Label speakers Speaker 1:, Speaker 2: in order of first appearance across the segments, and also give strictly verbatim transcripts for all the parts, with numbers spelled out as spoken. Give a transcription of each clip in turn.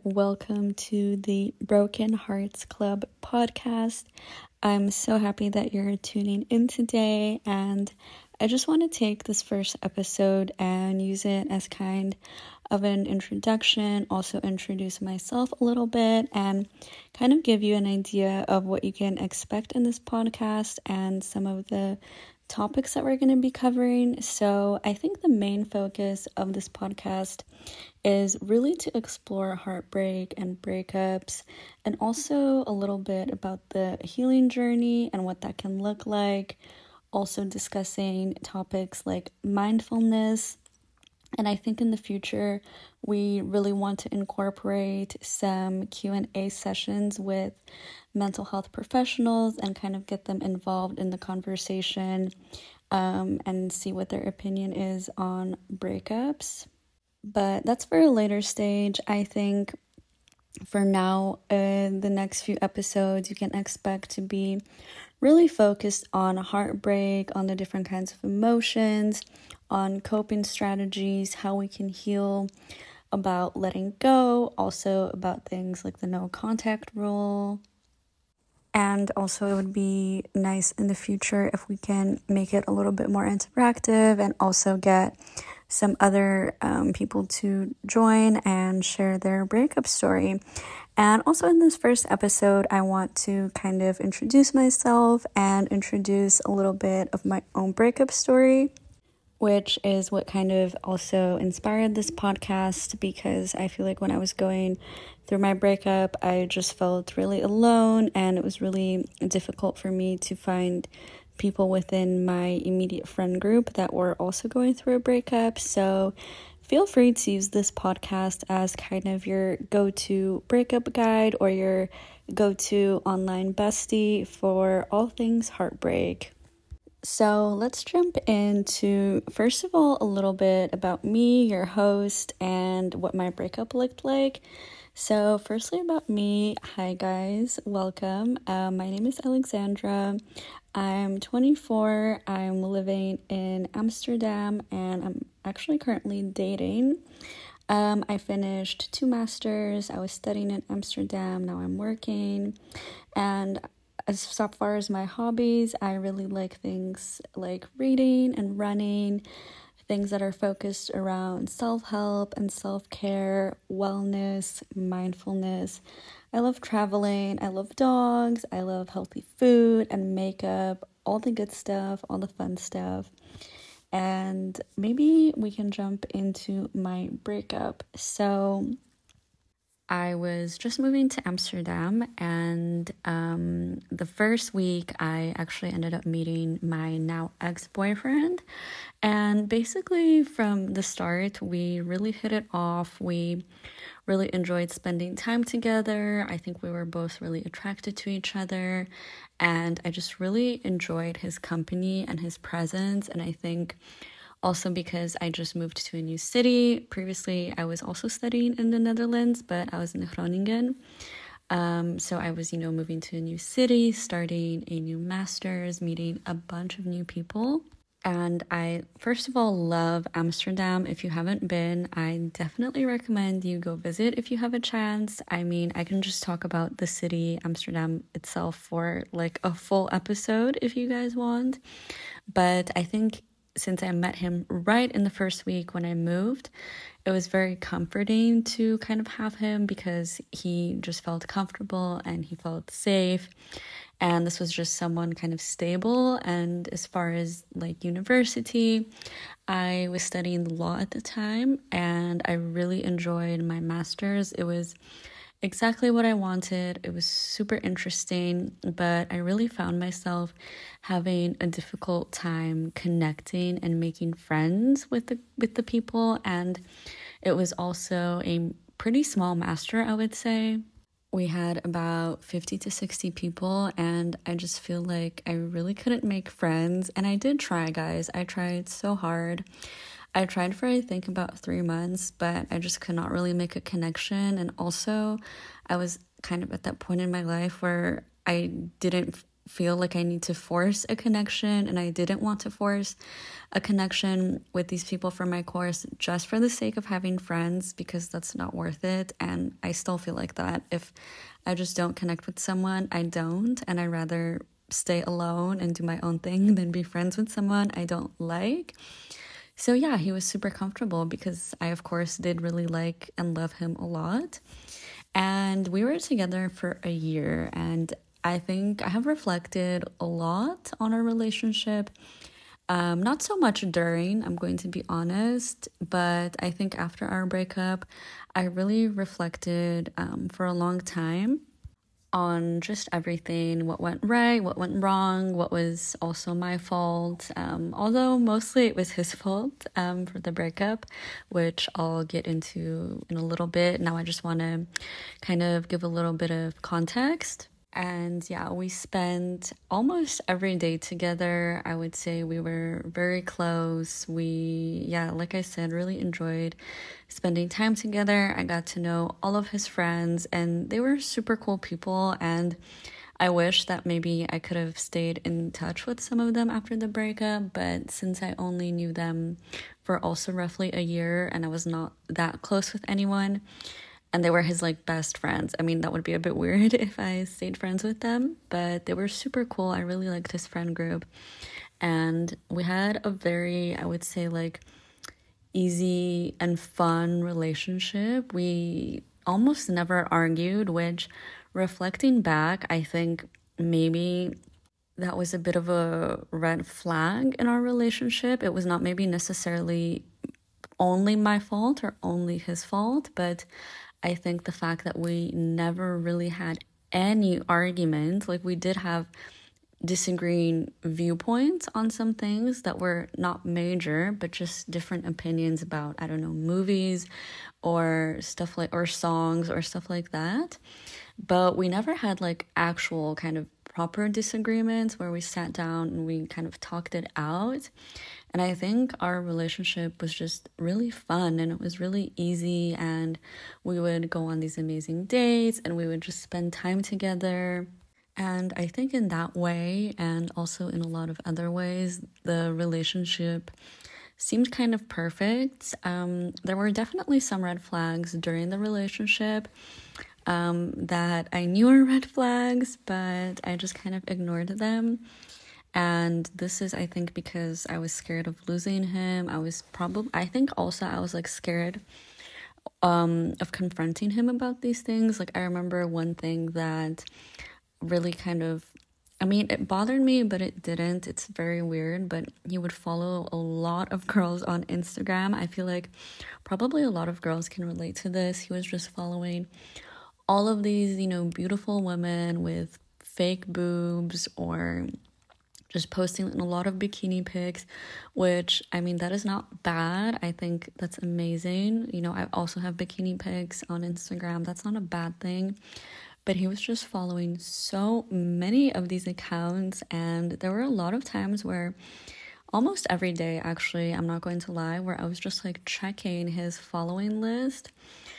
Speaker 1: welcome to the Broken Hearts Club podcast. I'm so happy that you're tuning in today, and I just want to take this first episode and use it as kind of an introduction, also introduce myself a little bit, and kind of give you an idea of what you can expect in this podcast and some of the topics that we're going to be covering. So I think the main focus of this podcast is really to explore heartbreak and breakups, and also a little bit about the healing journey and what that can look like. Also discussing topics like mindfulness. And I think in the future, we really want to incorporate some Q and A sessions with mental health professionals and kind of get them involved in the conversation um, and see what their opinion is on breakups. But that's for a later stage. I think for now, in the next few episodes, you can expect to be really focused on heartbreak, on the different kinds of emotions, on coping strategies, how we can heal, about letting go, also about things like the no contact rule. And also it would be nice in the future if we can make it a little bit more interactive and also get some other um, people to join and share their breakup story. And also in this first episode, I want to kind of introduce myself and introduce a little bit of my own breakup story, which is what kind of also inspired this podcast, because I feel like when I was going through my breakup, I just felt really alone, and it was really difficult for me to find people within my immediate friend group that were also going through a breakup. So feel free to use this podcast as kind of your go-to breakup guide or your go-to online bestie for all things heartbreak. So let's jump into, first of all, a little bit about me, your host, and what my breakup looked like. So firstly about me, hi guys, welcome. Uh, my name is Alexandra. I'm twenty-four. I'm living in Amsterdam, and I'm actually currently dating. Um, I finished two masters. I was studying in Amsterdam. Now I'm working. And as far as my hobbies, I really like things like reading and running, things that are focused around self-help and self-care, wellness, mindfulness. I love traveling, I love dogs, I love healthy food and makeup, all the good stuff, all the fun stuff. And maybe we can jump into my breakup. So I was just moving to Amsterdam, and um, the first week I actually ended up meeting my now ex-boyfriend. And basically from the start, we really hit it off. We really enjoyed spending time together. I think we were both really attracted to each other, and I just really enjoyed his company and his presence. And I think also because I just moved to a new city. Previously, I was also studying in the Netherlands, but I was in Groningen. Um, so I was, you know, moving to a new city, starting a new master's, meeting a bunch of new people. And I, first of all, love Amsterdam. If you haven't been, I definitely recommend you go visit if you have a chance. I mean, I can just talk about the city, Amsterdam itself, for like a full episode if you guys want. But I think since I met him right in the first week when I moved, it was very comforting to kind of have him because he just felt comfortable and he felt safe. And this was just someone kind of stable. And as far as like university, I was studying law at the time, and I really enjoyed my master's. It was exactly what I wanted. It was super interesting, but I really found myself having a difficult time connecting and making friends with the with the people. And it was also a pretty small master, I would say. We had about fifty to sixty people, and I just feel like I really couldn't make friends. And I did try, guys. I tried so hard. I tried for, I think, about three months, but I just could not really make a connection. And also, I was kind of at that point in my life where I didn't feel like I need to force a connection, and I didn't want to force a connection with these people from my course just for the sake of having friends, because that's not worth it. And I still feel like that. If I just don't connect with someone, I don't, and I rather stay alone and do my own thing than be friends with someone I don't like. So yeah, he was super comfortable because I, of course, did really like and love him a lot. And we were together for a year, and I think I have reflected a lot on our relationship. Um, not so much during, I'm going to be honest, but I think after our breakup, I really reflected um, for a long time on just everything, what went right, what went wrong, what was also my fault, um, although mostly it was his fault um, for the breakup, which I'll get into in a little bit. Now I just want to kind of give a little bit of context. And yeah, we spent almost every day together. I would say we were very close. We, yeah, like I said, really enjoyed spending time together. I got to know all of his friends, and they were super cool people. And I wish that maybe I could have stayed in touch with some of them after the breakup. But since I only knew them for also roughly a year, and I was not that close with anyone, and they were his like best friends, I mean, that would be a bit weird if I stayed friends with them, but they were super cool. I really liked his friend group. And we had a very, I would say, like easy and fun relationship. We almost never argued, which, reflecting back, I think maybe that was a bit of a red flag in our relationship. It was not maybe necessarily only my fault or only his fault, but I think the fact that we never really had any argument, like we did have disagreeing viewpoints on some things that were not major, but just different opinions about, I don't know, movies or stuff like, or songs or stuff like that. But we never had like actual kind of proper disagreements where we sat down and we kind of talked it out. And I think our relationship was just really fun, and it was really easy, and we would go on these amazing dates and we would just spend time together. And I think in that way, and also in a lot of other ways, the relationship seemed kind of perfect. Um, there were definitely some red flags during the relationship um, that I knew were red flags, but I just kind of ignored them. And this is, I think, because I was scared of losing him. I was probably, I think also I was like scared um, of confronting him about these things. Like I remember one thing that really kind of, I mean, it bothered me, but it didn't. It's very weird, but he would follow a lot of girls on Instagram. I feel like probably a lot of girls can relate to this. He was just following all of these, you know, beautiful women with fake boobs, or just posting a lot of bikini pics, which, I mean, that is not bad. I think that's amazing. You know, I also have bikini pics on Instagram. That's not a bad thing. But he was just following so many of these accounts, and there were a lot of times where, almost every day, actually, I'm not going to lie, where I was just like checking his following list.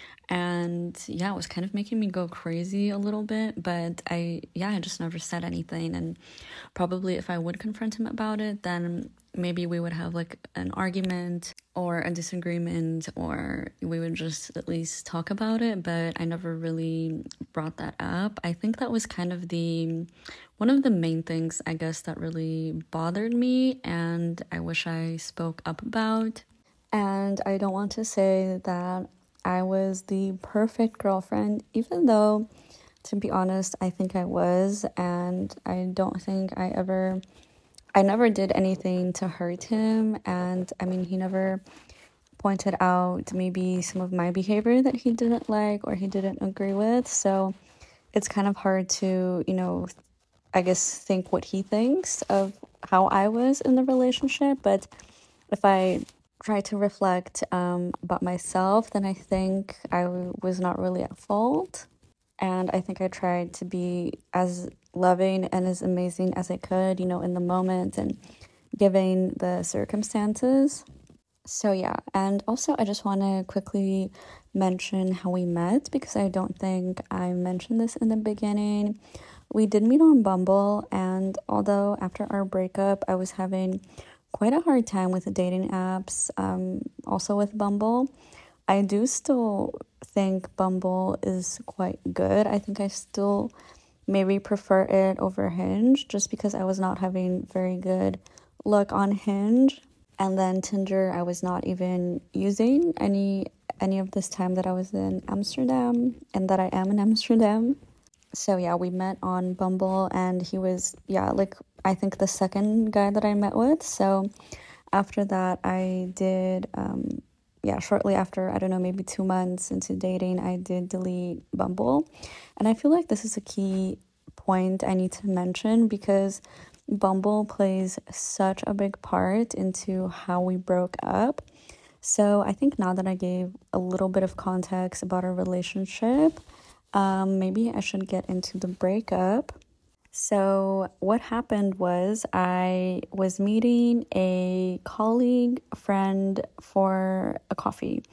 Speaker 1: And yeah, it was kind of making me go crazy a little bit, but I, yeah, I just never said anything. And probably if I would confront him about it, then maybe we would have like an argument or a disagreement, or we would just at least talk about it. But I never really brought that up. I think that was kind of the, one of the main things, I guess, that really bothered me, and I wish I spoke up about. And I don't want to say that I was the perfect girlfriend, even though, to be honest, I think I was, and I don't think I ever, I never did anything to hurt him. And I mean, he never pointed out maybe some of my behavior that he didn't like or he didn't agree with. So it's kind of hard to, you know, I guess think what he thinks of how I was in the relationship. But if I try to reflect um, about myself, then I think I was not really at fault. And I think I tried to be as loving and as amazing as I could, you know, in the moment and given the circumstances. So yeah, and also I just want to quickly mention how we met, because I don't think I mentioned this in the beginning. we did meet on Bumble, and although after our breakup, I was having quite a hard time with the dating apps, um, also with Bumble, I do still think Bumble is quite good. I think I still maybe prefer it over Hinge just because I was not having very good luck on Hinge. And then Tinder, I was not even using any any of this time that I was in Amsterdam and that I am in Amsterdam. So yeah, we met on Bumble, and he was, yeah, like I think the second guy that I met with. So after that, I did, um, yeah, shortly after, I don't know, maybe two months into dating, I did delete Bumble. And I feel like this is a key point I need to mention because Bumble plays such a big part into how we broke up. So I think now that I gave a little bit of context about our relationship, um, maybe I should get into the breakup. So what happened was I was meeting a colleague, friend for a coffee.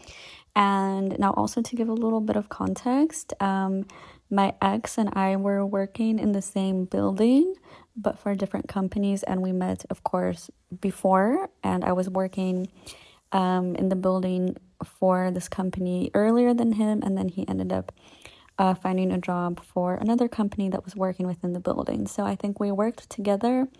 Speaker 1: And now also to give a little bit of context, um, my ex and I were working in the same building, but for different companies. And we met, of course, before. And I was working um, in the building for this company earlier than him. And then he ended up Uh, finding a job for another company that was working within the building. So I think we worked together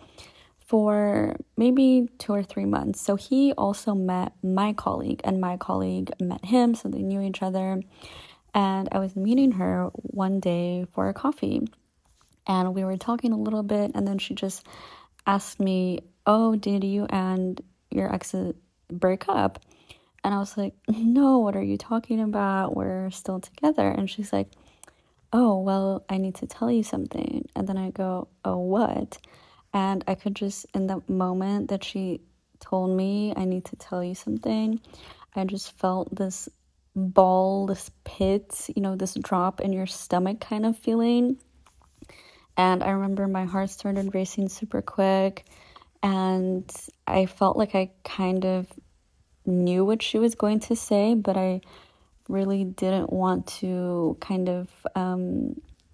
Speaker 1: for maybe two or three months. So he also met my colleague, and my colleague met him, so they knew each other. And I was meeting her one day for a coffee, and we were talking a little bit, and then she just asked me, "Oh, did you and your ex break up?" And I was like, "No, what are you talking about? We're still together." And she's like, "Oh, well, I need to tell you something." And then I go, "Oh, what?" And I could just, in the moment that she told me, "I need to tell you something," I just felt this ball, this pit, you know, this drop in your stomach kind of feeling. And I remember my heart started racing super quick, and I felt like I kind of knew what she was going to say, but I really didn't want to kind of um,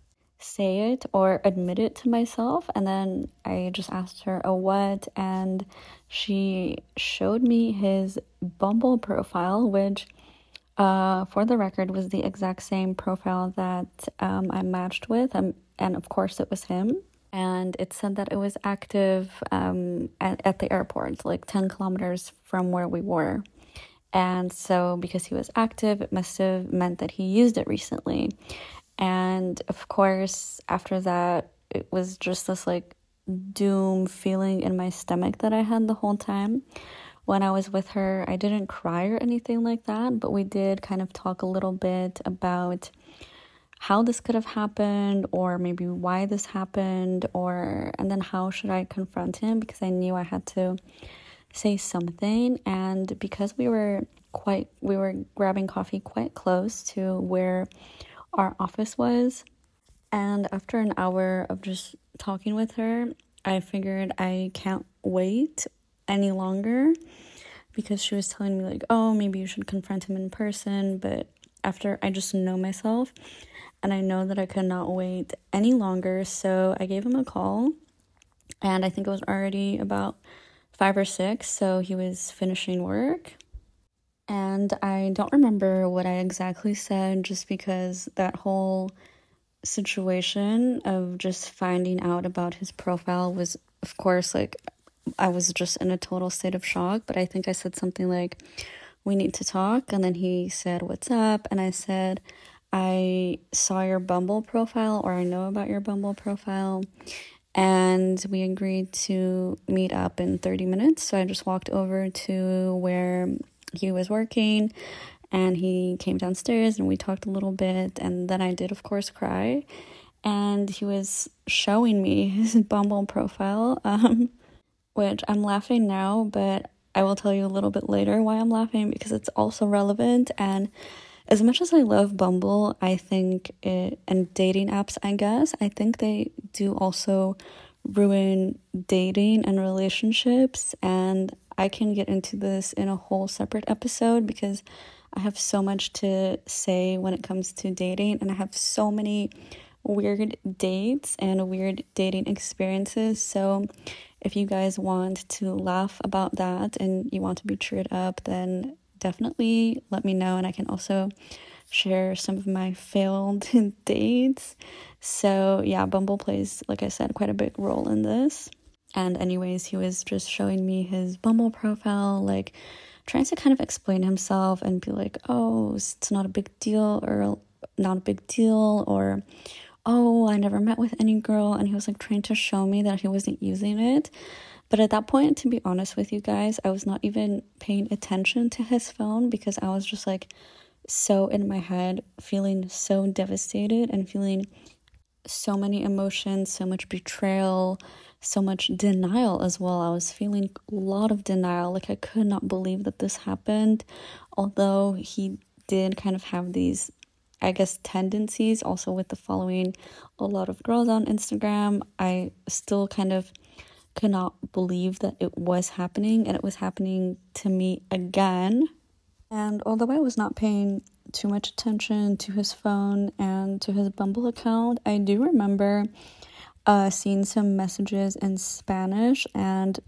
Speaker 1: say it or admit it to myself. And then I just asked her, "Oh, what?" And she showed me his Bumble profile, which uh, for the record was the exact same profile that um, I matched with. Um, and of course it was him. And it said that it was active um, at, at the airport, like ten kilometers from where we were. And so because he was active, it must have meant that he used it recently. And of course, after that, it was just this like doom feeling in my stomach that I had the whole time. When I was with her, I didn't cry or anything like that, but we did kind of talk a little bit about how this could have happened, or maybe why this happened, or and then how should I confront him, because I knew I had to say something. And because we were quite we were grabbing coffee quite close to where our office was, and after an hour of just talking with her, I figured I can't wait any longer, because she was telling me like, "Oh, maybe you should confront him in person," but after I just know myself and I know that I could not wait any longer, so I gave him a call, and I think it was already about five or six, so he was finishing work. And I don't remember what I exactly said, just because that whole situation of just finding out about his profile was, of course, like, I was just in a total state of shock. But I think I said something like, "We need to talk." And then he said, "What's up?" And I said, "I saw your Bumble profile, or I know about your Bumble profile." And we agreed to meet up in thirty minutes. So I just walked over to where he was working, and he came downstairs and we talked a little bit. And then I did, of course, cry. And he was showing me his Bumble profile, um, which I'm laughing now, but I will tell you a little bit later why I'm laughing, because it's also relevant. And as much as I love Bumble, I think it, and dating apps, I guess, I think they do also ruin dating and relationships. And I can get into this in a whole separate episode, because I have so much to say when it comes to dating, and I have so many weird dates and weird dating experiences. So if you guys want to laugh about that and you want to be cheered up, then definitely let me know, and I can also share some of my failed dates. So yeah, Bumble plays, like I said, quite a big role in this. And anyways, he was just showing me his Bumble profile, like trying to kind of explain himself and be like, oh, it's not a big deal, or not a big deal, or oh, I never met with any girl. And he was like trying to show me that he wasn't using it. But at that point, to be honest with you guys, I was not even paying attention to his phone, because I was just like so in my head, feeling so devastated and feeling so many emotions, so much betrayal, so much denial as well. I was feeling a lot of denial, like I could not believe that this happened. Although he did kind of have these, I guess, tendencies also with the following a lot of girls on Instagram, I still kind of could not believe that it was happening, and it was happening to me again. And although I was not paying too much attention to his phone and to his Bumble account, I do remember uh, seeing some messages in Spanish. And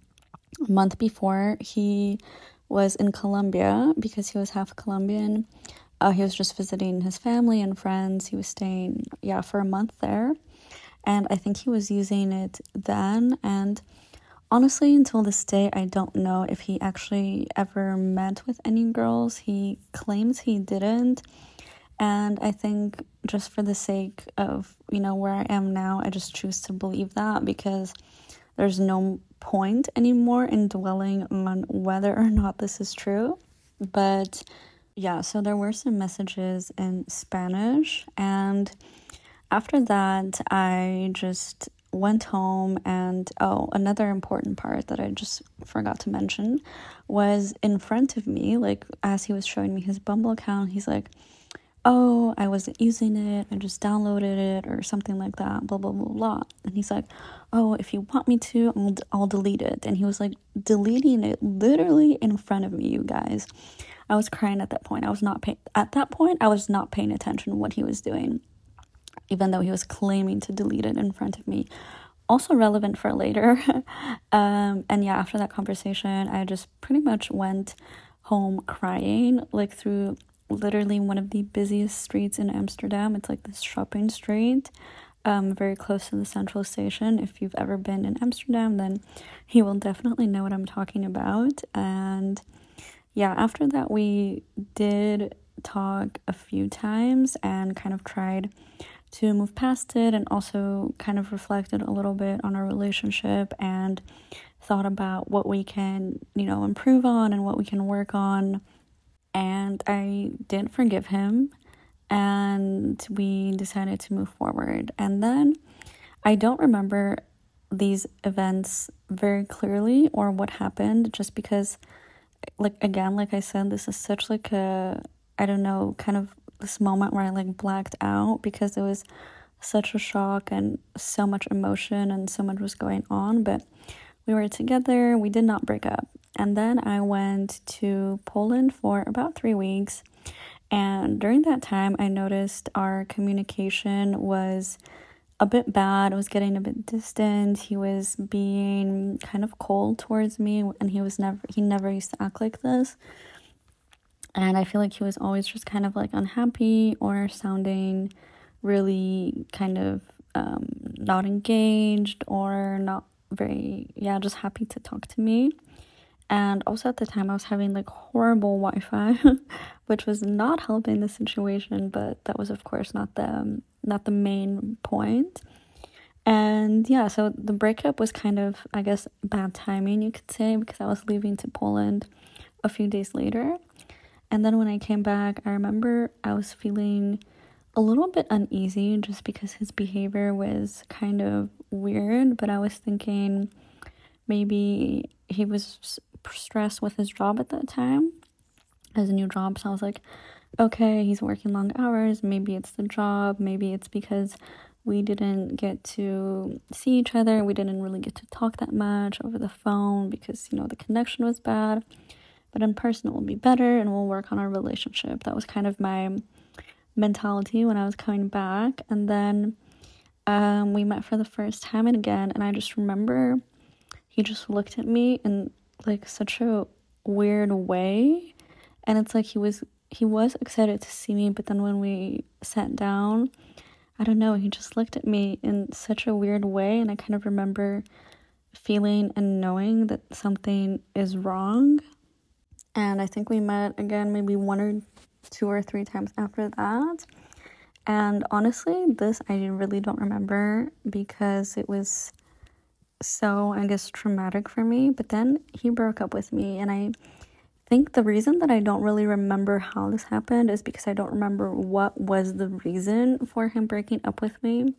Speaker 1: a month before, he was in Colombia because he was half Colombian. Uh, he was just visiting his family and friends. He was staying, yeah, for a month there. And I think he was using it then. And honestly, until this day, I don't know if he actually ever met with any girls. He claims he didn't. And I think just for the sake of, you know, where I am now, I just choose to believe that, because there's no point anymore in dwelling on whether or not this is true. But yeah, so there were some messages in Spanish, and after that, I just went home. And oh, another important part that I just forgot to mention was in front of me, like as he was showing me his Bumble account, he's like, oh, I wasn't using it, I just downloaded it or something like that, blah blah blah blah. And he's like, oh, if you want me to, I'll, I'll delete it. And he was like deleting it literally in front of me, you guys. I was crying at that point. I was not paying at that point I was not paying attention to what he was doing, even though he was claiming to delete it in front of me. Also relevant for later. um, and yeah, after that conversation, I just pretty much went home crying, like through literally one of the busiest streets in Amsterdam. It's like this shopping street, um, very close to the central station. If you've ever been in Amsterdam, then you will definitely know what I'm talking about. And yeah, after that, we did talk a few times and kind of tried to move past it, and also kind of reflected a little bit on our relationship and thought about what we can, you know, improve on and what we can work on. And I did forgive him, and we decided to move forward. And then I don't remember these events very clearly or what happened, just because, like, again, like I said, this is such like a, I don't know, kind of this moment where I like blacked out, because it was such a shock and so much emotion and so much was going on. But we were together, we did not break up. And then I went to Poland for about three weeks. And during that time, I noticed our communication was a bit bad. It was getting a bit distant. He was being kind of cold towards me, and he was never, he never used to act like this. And I feel like he was always just kind of like unhappy or sounding really kind of um, not engaged or not very, yeah, just happy to talk to me. And also at the time I was having like horrible Wi-Fi, which was not helping the situation, but that was of course not the, not the main point. And yeah, so the breakup was kind of, I guess, bad timing, you could say, because I was leaving to Poland a few days later. And then when I came back, I remember I was feeling a little bit uneasy just because his behavior was kind of weird. But I was thinking maybe he was stressed with his job at that time, his new job. So I was like, okay, he's working long hours. Maybe it's the job. Maybe it's because we didn't get to see each other. We didn't really get to talk that much over the phone because, you know, the connection was bad. But in person it will be better and we'll work on our relationship. That was kind of my mentality when I was coming back. And then um, we met for the first time and again, and I just remember he just looked at me in like such a weird way, and it's like he was he was excited to see me, but then when we sat down, I don't know, he just looked at me in such a weird way, and I kind of remember feeling and knowing that something is wrong. And I think we met again maybe one or two or three times after that. And honestly, this I really don't remember because it was so, I guess, traumatic for me. But then he broke up with me, and I think the reason that I don't really remember how this happened is because I don't remember what was the reason for him breaking up with me.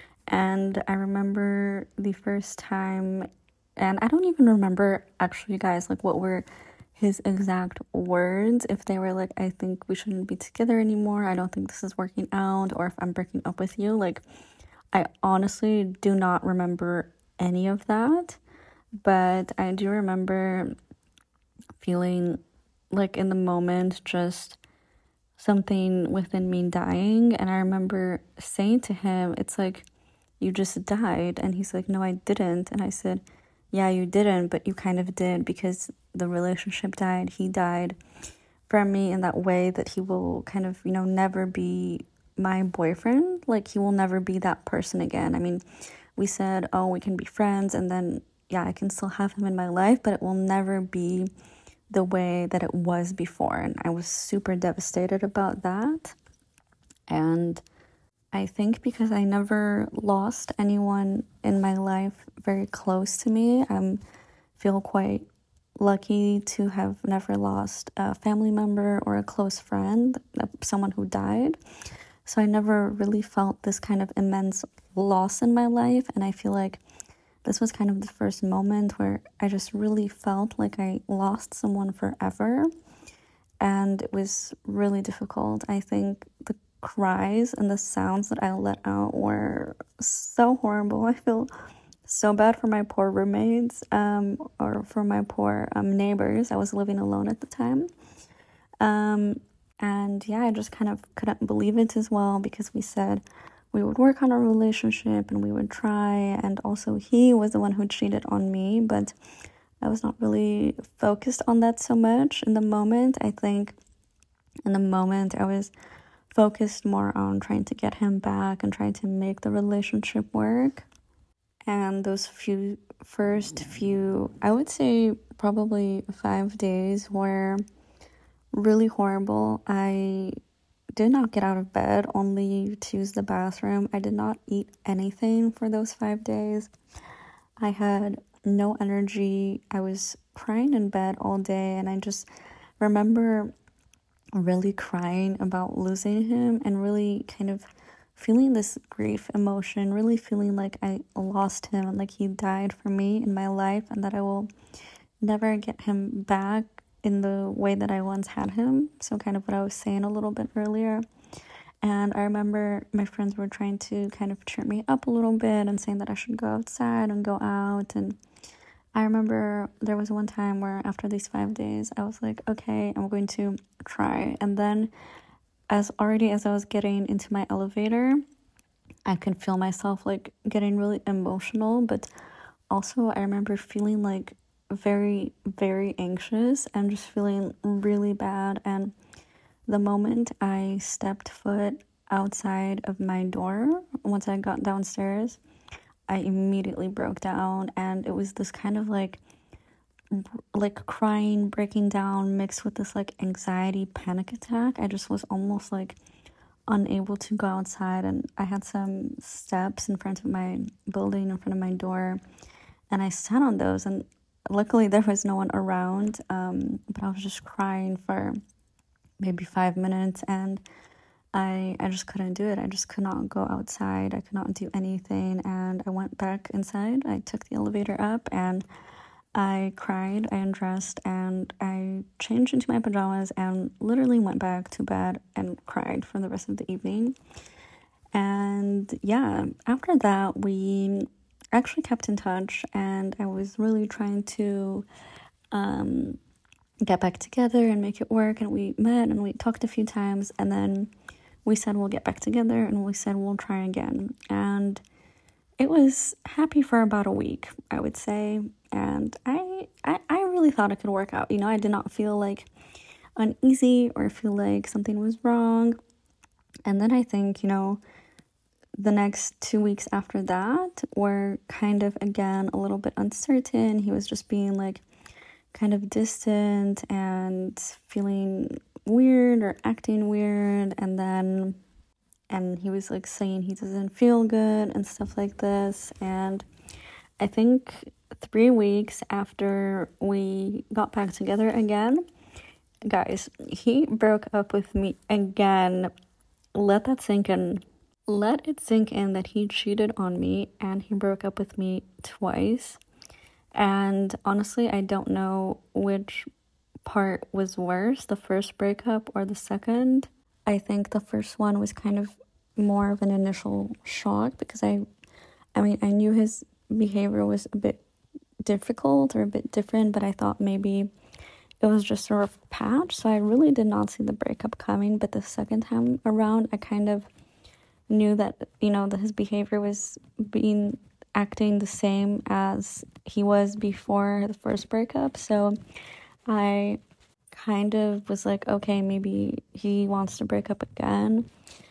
Speaker 1: And I remember the first time, and I don't even remember actually, guys, like what were his exact words, if they were like, I think we shouldn't be together anymore, I don't think this is working out, or if I'm breaking up with you. Like, I honestly do not remember any of that, but I do remember feeling like in the moment just something within me dying. And I remember saying to him, it's like, you just died. And he's like, no, I didn't. And I said, yeah, you didn't, but you kind of did, because the relationship died. He died from me in that way that he will kind of, you know, never be my boyfriend. Like, he will never be that person again. I mean, we said, oh, we can be friends, and then, yeah, I can still have him in my life, but it will never be the way that it was before. And I was super devastated about that. And I think because I never lost anyone in my life very close to me, I feel quite lucky to have never lost a family member or a close friend, someone who died. So I never really felt this kind of immense loss in my life. And I feel like this was kind of the first moment where I just really felt like I lost someone forever. And it was really difficult. I think the cries and the sounds that I let out were so horrible. I feel so bad for my poor roommates, um, or for my poor um, neighbors. I was living alone at the time. Um, and yeah, I just kind of couldn't believe it as well, because we said we would work on our relationship and we would try. And also he was the one who cheated on me, but I was not really focused on that so much in the moment. I think in the moment I was focused more on trying to get him back and trying to make the relationship work. And those few first few, I would say probably five days were really horrible. I did not get out of bed, only to use the bathroom. I did not eat anything for those five days. I had no energy. I was crying in bed all day, and I just remember really crying about losing him and really kind of feeling this grief emotion, really feeling like I lost him and like he died for me in my life, and that I will never get him back in the way that I once had him. So kind of what I was saying a little bit earlier. And I remember my friends were trying to kind of cheer me up a little bit and saying that I should go outside and go out. And I remember there was one time where after these five days, I was like, okay, I'm going to try. And then as already as I was getting into my elevator, I could feel myself like getting really emotional, but also I remember feeling like very, very anxious and just feeling really bad. And the moment I stepped foot outside of my door, once I got downstairs, I immediately broke down, and it was this kind of like like crying, breaking down, mixed with this like anxiety panic attack. I just was almost like unable to go outside, and I had some steps in front of my building, in front of my door, and I sat on those, and luckily there was no one around, um, but I was just crying for maybe five minutes, and I I just couldn't do it. I just could not go outside. I could not do anything, and I went back inside. I took the elevator up, and I cried, I undressed, and I changed into my pajamas and literally went back to bed and cried for the rest of the evening. And yeah, after that, we actually kept in touch, and I was really trying to um, get back together and make it work. And we met and we talked a few times, and then we said we'll get back together, and we said we'll try again. And it was happy for about a week, I would say. And I, I, I really thought it could work out. You know, I did not feel like uneasy or feel like something was wrong. And then I think, you know, the next two weeks after that were kind of, again, a little bit uncertain. He was just being like kind of distant and feeling weird or acting weird. And then, and he was like saying he doesn't feel good and stuff like this. And I think three weeks after we got back together again, guys, he broke up with me again. Let that sink in. Let it sink in that he cheated on me and he broke up with me twice. And honestly, I don't know which part was worse, the first breakup or the second. I think the first one was kind of more of an initial shock because I, I mean, I knew his behavior was a bit difficult or a bit different, but I thought maybe it was just a rough patch. So I really did not see the breakup coming. But the second time around, I kind of knew that, you know, that his behavior was being acting the same as he was before the first breakup. So I kind of was like, okay, maybe he wants to break up again.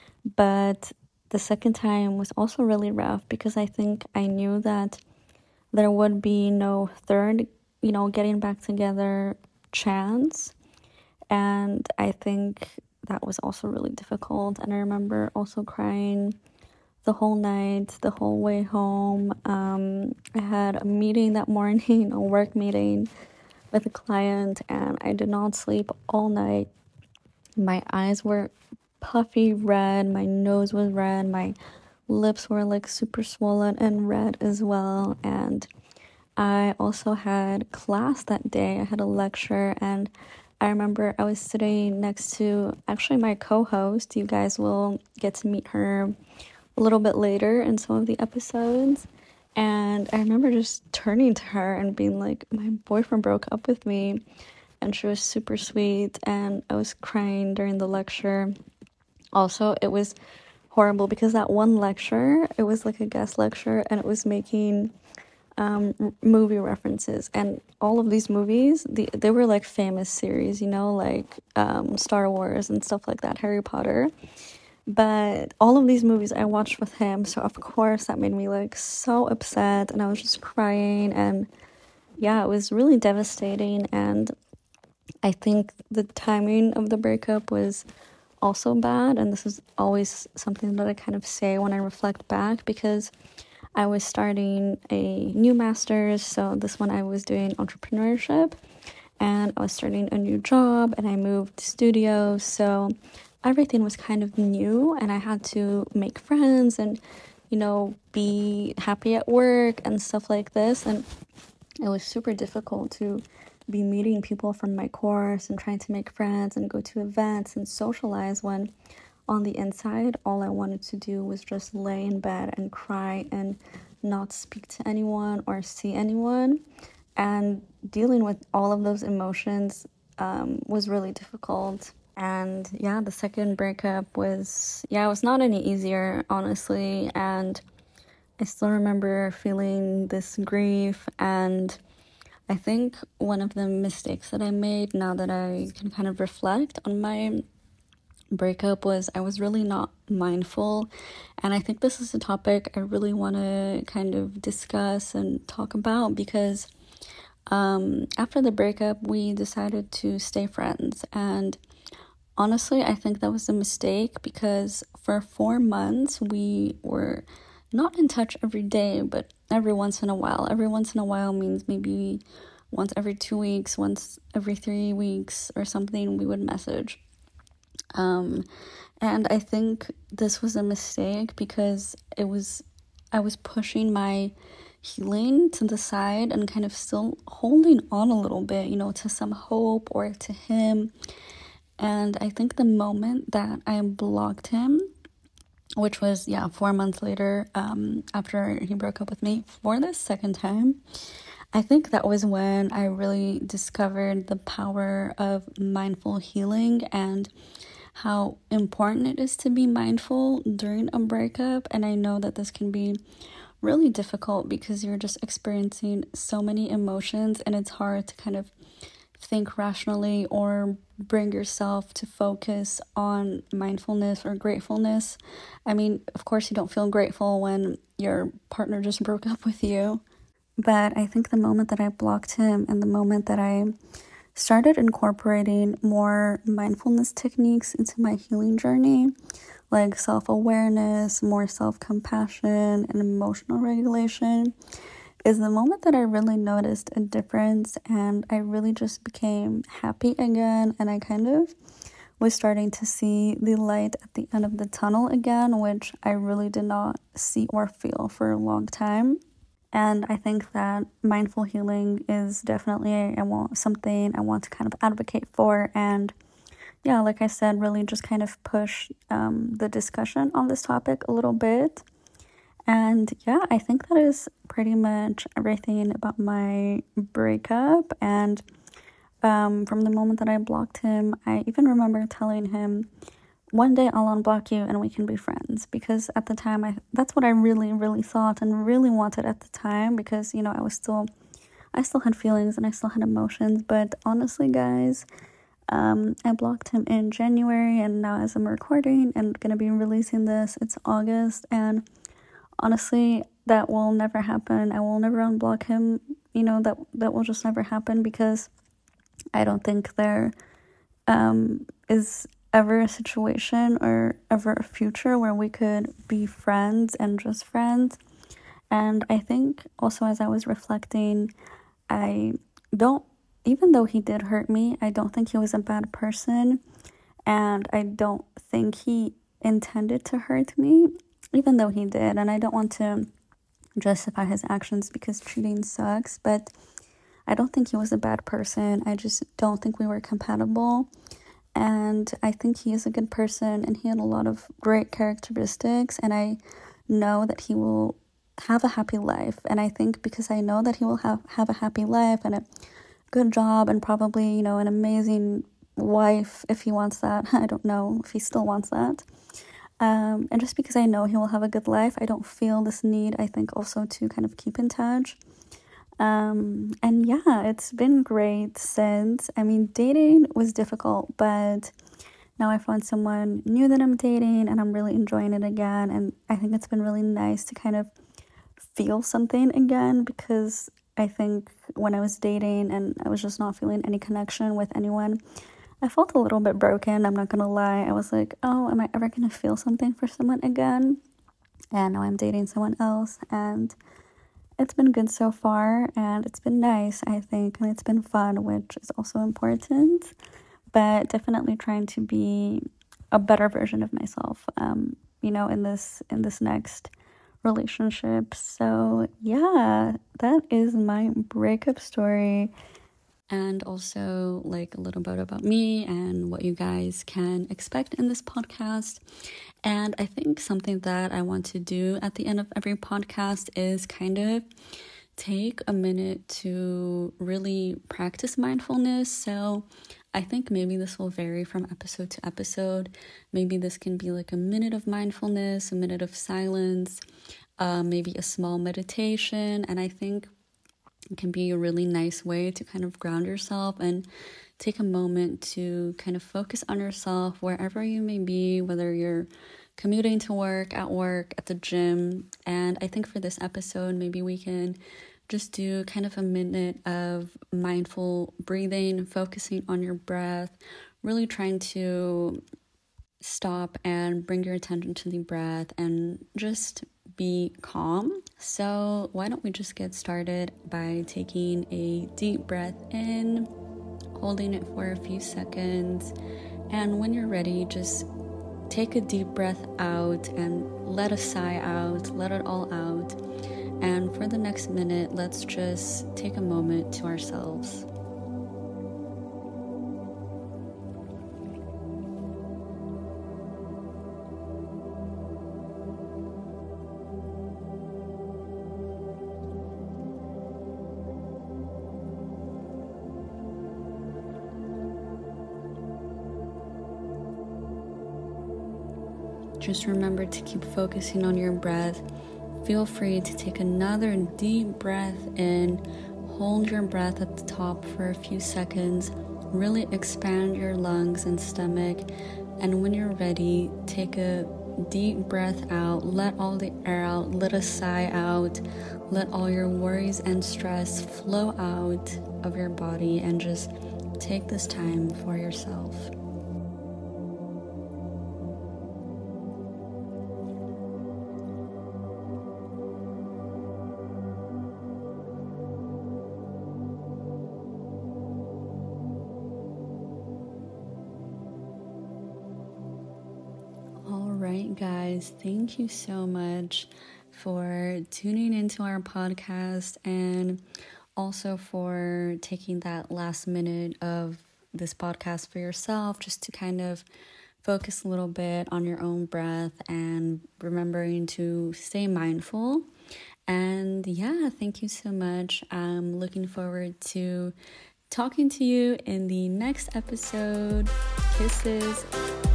Speaker 1: But the second time was also really rough because I think I knew that there would be no third, you know, getting back together chance. And I think that was also really difficult. And I remember also crying the whole night, the whole way home. Um, I had a meeting that morning, a work meeting with a client, and I did not sleep all night. My eyes were puffy red, my nose was red, my lips were like super swollen and red as well. And I also had class that day. I had a lecture, and I remember I was sitting next to actually my co-host. You guys will get to meet her a little bit later in some of the episodes. And I remember just turning to her and being like, my boyfriend broke up with me. And she was super sweet, and I was crying during the lecture. Also, it was horrible because that one lecture, it was like a guest lecture, and it was making um movie references, and all of these movies, the they were like famous series, you know, like um Star Wars and stuff like that, Harry Potter. But all of these movies I watched with him, so of course that made me like so upset, and I was just crying. And yeah, it was really devastating. And I think the timing of the breakup was also bad, and this is always something that I kind of say when I reflect back, because I was starting a new master's, so this one I was doing entrepreneurship, and I was starting a new job, and I moved studios, so everything was kind of new, and I had to make friends and, you know, be happy at work and stuff like this. And it was super difficult to be meeting people from my course and trying to make friends and go to events and socialize when on the inside, all I wanted to do was just lay in bed and cry and not speak to anyone or see anyone. And dealing with all of those emotions um, was really difficult. And yeah, the second breakup was, yeah, it was not any easier, honestly. And I still remember feeling this grief. And I think one of the mistakes that I made, now that I can kind of reflect on my breakup, was I was really not mindful. And I think this is a topic I really want to kind of discuss and talk about, because um after the breakup we decided to stay friends. And honestly, I think that was a mistake, because for four months we were not in touch every day, but every once in a while. Every once in a while means maybe once every two weeks, once every three weeks or something, we would message. Um, and I think this was a mistake, because it was, I was pushing my healing to the side and kind of still holding on a little bit, you know, to some hope or to him. And I think the moment that I blocked him, which was, yeah, four months later, um, after he broke up with me for the second time, I think that was when I really discovered the power of mindful healing and how important it is to be mindful during a breakup. And I know that this can be really difficult because you're just experiencing so many emotions, and it's hard to kind of think rationally or bring yourself to focus on mindfulness or gratefulness. I mean, of course, you don't feel grateful when your partner just broke up with you. But I think the moment that I blocked him and the moment that I started incorporating more mindfulness techniques into my healing journey, like self-awareness, more self-compassion, and emotional regulation, is the moment that I really noticed a difference, and I really just became happy again, and I kind of was starting to see the light at the end of the tunnel again, which I really did not see or feel for a long time. And I think that mindful healing is definitely I want something I want to kind of advocate for, and yeah, like I said, really just kind of push um, the discussion on this topic a little bit. And yeah, I think that is pretty much everything about my breakup. And um, from the moment that I blocked him, I even remember telling him, one day I'll unblock you and we can be friends. Because at the time, I that's what I really, really thought and really wanted at the time. Because, you know, I was still, I still had feelings and I still had emotions. But honestly, guys, um, I blocked him in January. And now as I'm recording and going to be releasing this, it's August. And honestly, that will never happen. I will never unblock him. You know, that that will just never happen, because I don't think there um, is ever a situation or ever a future where we could be friends and just friends. And I think also, as I was reflecting, I don't, even though he did hurt me, I don't think he was a bad person. And I don't think he intended to hurt me, even though he did. And I don't want to justify his actions because cheating sucks, but I don't think he was a bad person. I just don't think we were compatible. And I think he is a good person, and he had a lot of great characteristics, and I know that he will have a happy life. And I think because I know that he will have, have a happy life and a good job and probably, you know, an amazing wife if he wants that. I don't know if he still wants that. Um, and just because I know he will have a good life, I don't feel this need, I think, also to kind of keep in touch. Um, and yeah, it's been great since. I mean, dating was difficult, but now I found someone new that I'm dating and I'm really enjoying it again. And I think it's been really nice to kind of feel something again, because I think when I was dating and I was just not feeling any connection with anyone, I felt a little bit broken. I'm not gonna lie. I was like, oh, am I ever gonna feel something for someone again? And now I'm dating someone else, and it's been good so far, and it's been nice, I think, and it's been fun, which is also important. But definitely trying to be a better version of myself, um, you know, in this in this next relationship. So yeah, that is my breakup story. And also, like, a little bit about me and what you guys can expect in this podcast. And I think something that I want to do at the end of every podcast is kind of take a minute to really practice mindfulness. So I think maybe this will vary from episode to episode. Maybe this can be like a minute of mindfulness, a minute of silence, uh, maybe a small meditation. And I think it can be a really nice way to kind of ground yourself and take a moment to kind of focus on yourself wherever you may be, whether you're commuting to work, at work, at the gym. And I think for this episode, maybe we can just do kind of a minute of mindful breathing, focusing on your breath, really trying to stop and bring your attention to the breath and just be calm. So why don't we just get started by taking a deep breath in, holding it for a few seconds, and when you're ready, just take a deep breath out and let a sigh out, let it all out. And for the next minute, let's just take a moment to ourselves. just remember to keep focusing on your breath. Feel free to take another deep breath in. Hold your breath at the top for a few seconds. Really expand your lungs and stomach. And when you're ready, take a deep breath out. Let all the air out. Let a sigh out. Let all your worries and stress flow out of your body, and just take this time for yourself. Alright guys, thank you so much for tuning into our podcast, and also for taking that last minute of this podcast for yourself, just to kind of focus a little bit on your own breath and remembering to stay mindful. And yeah, thank you so much. I'm looking forward to talking to you in the next episode. Kisses.